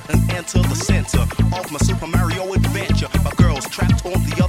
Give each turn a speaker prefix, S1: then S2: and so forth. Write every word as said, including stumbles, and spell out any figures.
S1: and enter the center of my Super Mario adventure. My girl's trapped on the other